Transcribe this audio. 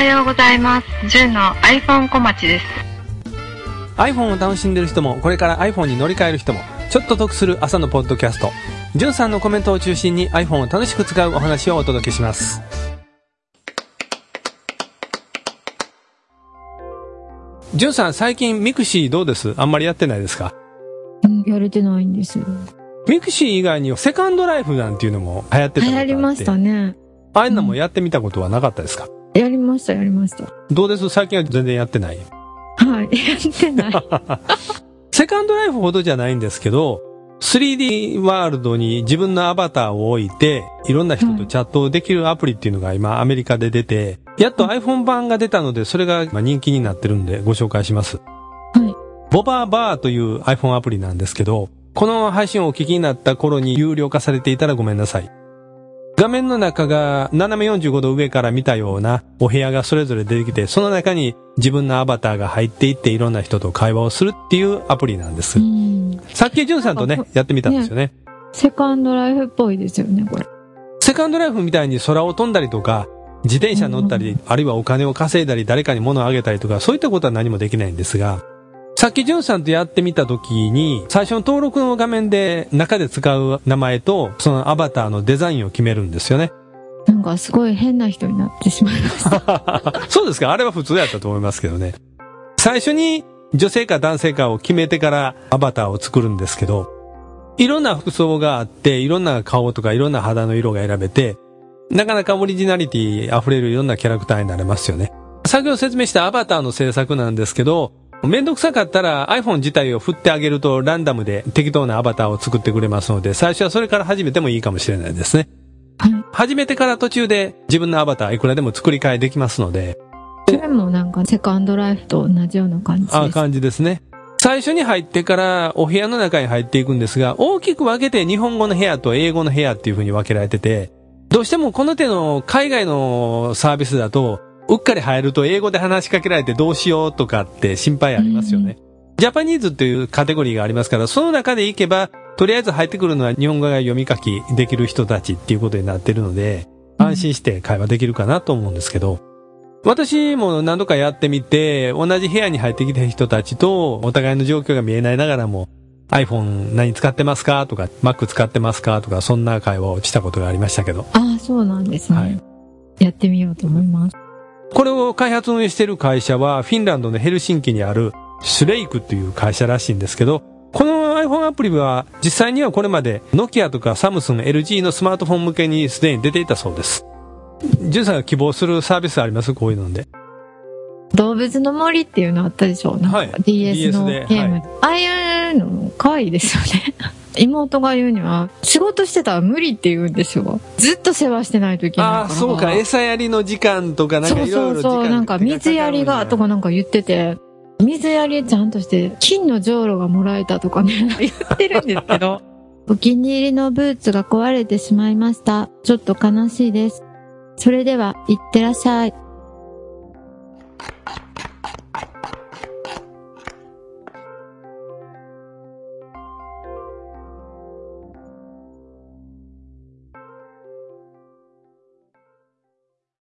はようございます。ジュンの iPhone 小町です。 iPhone を楽しんでる人もこれから iPhone に乗り換える人もちょっと得する朝のポッドキャスト、ジュンさんのコメントを中心に iPhone を楽しく使うお話をお届けします。ジュンさん、最近ミクシーどうです？あんまりやってないですか？ やれてないんですよ。 ミクシー以外にセカンドライフなんていうのも流行ってたのかって。 流行りましたね。 ああいうのもやってみたことはなかったですか？ やりました。 どうです？最近は全然やってない？ はい、やってない。 セカンドライフほどじゃないんですけど、3D ワールドに自分のアバターを置いていろんな人とチャットできるアプリっていうのが今アメリカで出て、やっと iPhone 版が出たのでそれが人気になってるんでご紹介します。ボバーバーという iPhone アプリなんですけど、この配信をお聞きになった頃に有料化されていたらごめんなさい。画面の中が斜め45度上から見たようなお部屋がそれぞれ出てきて、その中に自分のアバターが入っていっていろんな人と会話をするっていうアプリなんです。さっきジュンさんとねやってみたんですよね。 セカンドライフっぽいですよね、これ。 セカンドライフみたいに空を飛んだりとか自転車乗ったり、あるいはお金を稼いだり誰かに物をあげたりとか、そういったことは何もできないんですが、さっきジュンさんとやってみた時に最初の登録の画面で中で使う名前とそのアバターのデザインを決めるんですよね。 なんかすごい変な人になってしまいましたそうですか？あれは普通やったと思いますけどね。最初に女性か男性かを決めてからアバターを作るんですけど、いろんな服装があっていろんな顔とかいろんな肌の色が選べて、なかなかオリジナリティ溢れるいろんなキャラクターになれますよね。先ほど説明したアバターの制作なんですけど、めんどくさかったら iPhone 自体を振ってあげるとランダムで適当なアバターを作ってくれますので、最初はそれから始めてもいいかもしれないですね。始めてから途中で自分のアバターいくらでも作り変えできますので。 それもなんかセカンドライフと同じような感じです。 感じですね。最初に入ってからお部屋の中に入っていくんですが、大きく分けて日本語の部屋と英語の部屋っていう風に分けられてて、どうしてもこの手の海外のサービスだとうっかり入ると英語で話しかけられてどうしようとかって心配ありますよね。ジャパニーズっていうカテゴリーがありますから、その中でいけばとりあえず入ってくるのは日本語が読み書きできる人たちっていうことになってるので、安心して会話できるかなと思うんですけど、私も何度かやってみて同じ部屋に入ってきた人たちとお互いの状況が見えないながらも iPhone 何使ってますかとか Mac 使ってますかとか、そんな会話をしたことがありましたけど。 そうなんですね、やってみようと思います。 これを開発運営している会社はフィンランドのヘルシンキにあるシュレイクという会社らしいんですけど、この iPhone アプリは実際にはこれまでノキアとかサムスン、LG のスマートフォン向けにすでに出ていたそうです。ジュンさんが希望するサービスあります？こういうので。 動物の森っていうのあったでしょう、なんか DS のゲーム、ああいうの可愛いですよね。妹が言うには仕事してたら無理って言うんですよ。ずっと世話してないといけないから。そうか、 餌やりの時間とかなんかいろいろ時間、 そうなんか水やりがとかなんか言ってて、水やりちゃんとして金のじょうろがもらえたとかね言ってるんですけどお気に入りのブーツが壊れてしまいました。ちょっと悲しいです。それではいってらっしゃい。